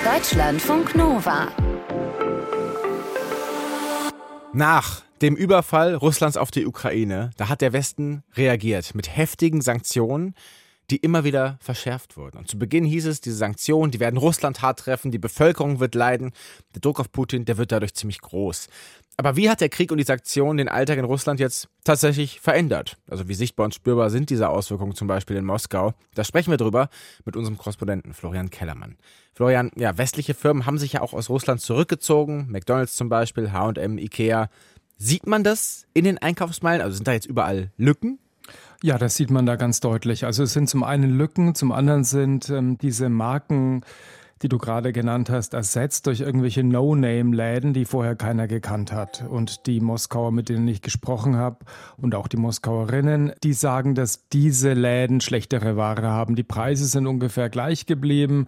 Deutschlandfunk Nova. Nach dem Überfall Russlands auf die Ukraine, da hat der Westen reagiert mit heftigen Sanktionen, die immer wieder verschärft wurden. Und zu Beginn hieß es, diese Sanktionen, die werden Russland hart treffen, die Bevölkerung wird leiden, der Druck auf Putin, der wird dadurch ziemlich groß. Aber wie hat der Krieg und die Sanktionen den Alltag in Russland jetzt tatsächlich verändert? Also wie sichtbar und spürbar sind diese Auswirkungen zum Beispiel in Moskau? Da sprechen wir drüber mit unserem Korrespondenten Florian Kellermann. Florian, ja, westliche Firmen haben sich ja auch aus Russland zurückgezogen, McDonald's zum Beispiel, H&M, Ikea. Sieht man das in den Einkaufsmeilen? Also sind da jetzt überall Lücken? Ja, das sieht man da ganz deutlich. Also es sind zum einen Lücken, zum anderen sind diese Marken, die du gerade genannt hast, ersetzt durch irgendwelche No-Name-Läden, die vorher keiner gekannt hat. Und die Moskauer, mit denen ich gesprochen habe, und auch die Moskauerinnen, die sagen, dass diese Läden schlechtere Ware haben. Die Preise sind ungefähr gleich geblieben,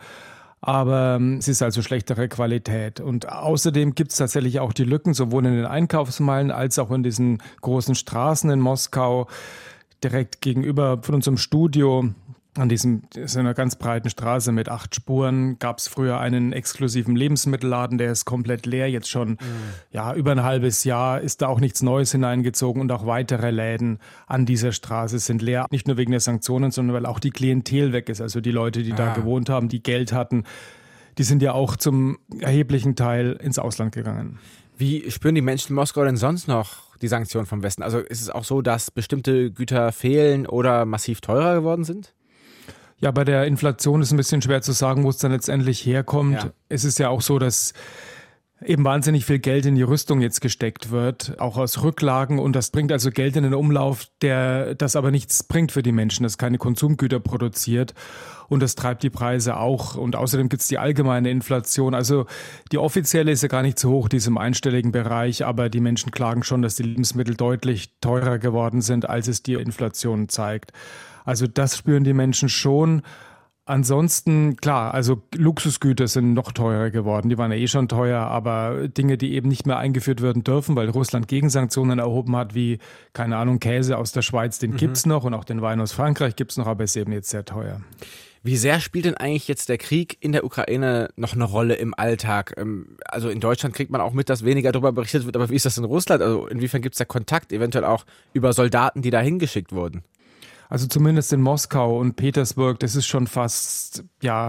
aber es ist also schlechtere Qualität. Und außerdem gibt es tatsächlich auch die Lücken, sowohl in den Einkaufsmeilen als auch in diesen großen Straßen in Moskau. Direkt gegenüber von unserem Studio, an so einer ganz breiten Straße mit 8 Spuren, gab es früher einen exklusiven Lebensmittelladen, der ist komplett leer. Jetzt schon über ein halbes Jahr ist da auch nichts Neues hineingezogen und auch weitere Läden an dieser Straße sind leer. Nicht nur wegen der Sanktionen, sondern weil auch die Klientel weg ist. Also die Leute, die da gewohnt haben, die Geld hatten, die sind ja auch zum erheblichen Teil ins Ausland gegangen. Wie spüren die Menschen in Moskau denn sonst noch die Sanktionen vom Westen? Also ist es auch so, dass bestimmte Güter fehlen oder massiv teurer geworden sind? Ja, bei der Inflation ist ein bisschen schwer zu sagen, wo es dann letztendlich herkommt. Ja. Es ist ja auch so, dass eben wahnsinnig viel Geld in die Rüstung jetzt gesteckt wird, auch aus Rücklagen. Und das bringt also Geld in den Umlauf, das aber nichts bringt für die Menschen, das keine Konsumgüter produziert. Und das treibt die Preise auch. Und außerdem gibt es die allgemeine Inflation. Also die offizielle ist ja gar nicht so hoch, die ist im einstelligen Bereich. Aber die Menschen klagen schon, dass die Lebensmittel deutlich teurer geworden sind, als es die Inflation zeigt. Also das spüren die Menschen schon. Ansonsten, klar, also Luxusgüter sind noch teurer geworden. Die waren ja eh schon teuer, aber Dinge, die eben nicht mehr eingeführt werden dürfen, weil Russland Gegensanktionen erhoben hat, wie, keine Ahnung, Käse aus der Schweiz, den gibt's noch und auch den Wein aus Frankreich gibt's noch, aber ist eben jetzt sehr teuer. Wie sehr spielt denn eigentlich jetzt der Krieg in der Ukraine noch eine Rolle im Alltag? Also in Deutschland kriegt man auch mit, dass weniger darüber berichtet wird, aber wie ist das in Russland? Also inwiefern gibt's da Kontakt, eventuell auch über Soldaten, die da hingeschickt wurden? Also zumindest in Moskau und Petersburg, das ist schon fast,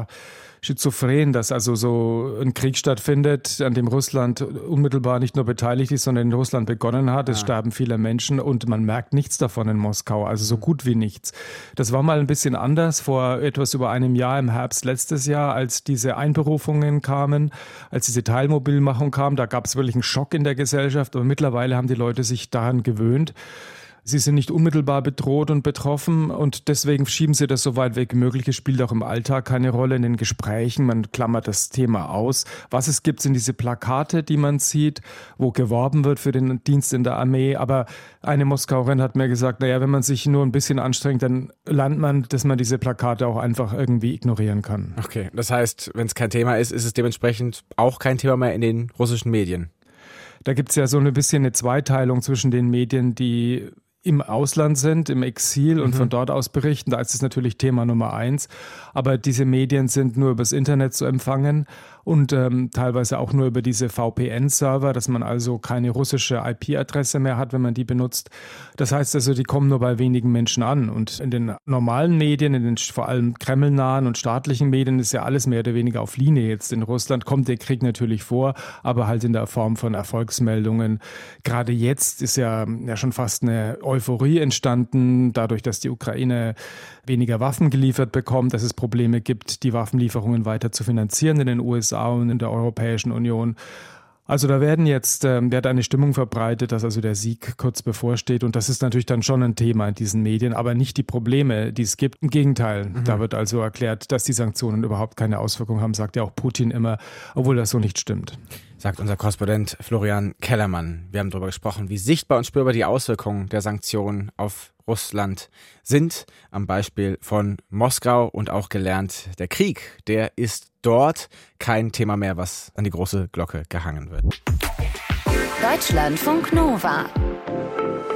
schizophren, dass also so ein Krieg stattfindet, an dem Russland unmittelbar nicht nur beteiligt ist, sondern in Russland begonnen hat. Es sterben viele Menschen und man merkt nichts davon in Moskau, also so gut wie nichts. Das war mal ein bisschen anders vor etwas über einem Jahr, im Herbst letztes Jahr, als diese Einberufungen kamen, als diese Teilmobilmachung kam. Da gab es wirklich einen Schock in der Gesellschaft, aber mittlerweile haben die Leute sich daran gewöhnt. Sie sind nicht unmittelbar bedroht und betroffen und deswegen schieben sie das so weit weg wie möglich. Es spielt auch im Alltag keine Rolle in den Gesprächen. Man klammert das Thema aus. Was es gibt, sind diese Plakate, die man sieht, wo geworben wird für den Dienst in der Armee. Aber eine Moskauerin hat mir gesagt, wenn man sich nur ein bisschen anstrengt, dann lernt man, dass man diese Plakate auch einfach irgendwie ignorieren kann. Okay, das heißt, wenn es kein Thema ist, ist es dementsprechend auch kein Thema mehr in den russischen Medien. Da gibt es ja so ein bisschen eine Zweiteilung zwischen den Medien, die im Ausland sind, im Exil und von dort aus berichten. Da ist es natürlich Thema Nummer 1. Aber diese Medien sind nur übers Internet zu empfangen und teilweise auch nur über diese VPN-Server, dass man also keine russische IP-Adresse mehr hat, wenn man die benutzt. Das heißt also, die kommen nur bei wenigen Menschen an. Und in den normalen Medien, in den vor allem kremlnahen und staatlichen Medien ist ja alles mehr oder weniger auf Linie. Jetzt in Russland kommt der Krieg natürlich vor, aber halt in der Form von Erfolgsmeldungen. Gerade jetzt ist ja schon fast eine Euphorie entstanden, dadurch, dass die Ukraine weniger Waffen geliefert bekommt, dass es Probleme gibt, die Waffenlieferungen weiter zu finanzieren in den USA und in der Europäischen Union. Also da wird eine Stimmung verbreitet, dass also der Sieg kurz bevorsteht und das ist natürlich dann schon ein Thema in diesen Medien, aber nicht die Probleme, die es gibt. Im Gegenteil, da wird also erklärt, dass die Sanktionen überhaupt keine Auswirkung haben, sagt ja auch Putin immer, obwohl das so nicht stimmt. Sagt unser Korrespondent Florian Kellermann. Wir haben darüber gesprochen, wie sichtbar und spürbar die Auswirkungen der Sanktionen auf Russland sind. Am Beispiel von Moskau und auch gelernt, der Krieg, der ist dort kein Thema mehr, was an die große Glocke gehangen wird. Deutschlandfunk Nova.